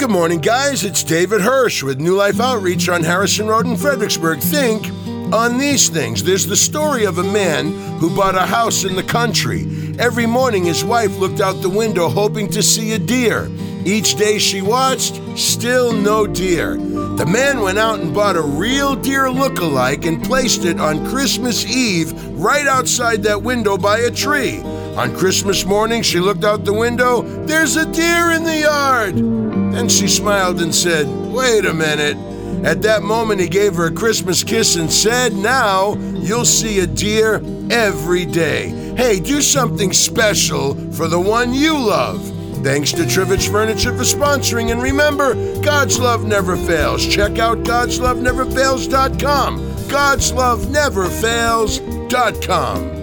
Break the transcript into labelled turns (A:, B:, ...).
A: Good morning, guys. It's David Hirsch with New Life Outreach on Harrison Road in Fredericksburg. Think on these things. There's the story of a man who bought a house in the country. Every morning, his wife looked out the window hoping to see a deer. Each day she watched, still no deer. The man went out and bought a real deer look-alike and placed it on Christmas Eve right outside that window by a tree. On Christmas morning, she looked out the window. There's a deer in the yard. Then she smiled and said, wait a minute. At that moment, he gave her a Christmas kiss and said, now you'll see a deer every day. Hey, do something special for the one you love. Thanks to Trivich Furniture for sponsoring. And remember, God's love never fails. Check out God'sLoveNeverFails.com. God'sLoveNeverFails.com.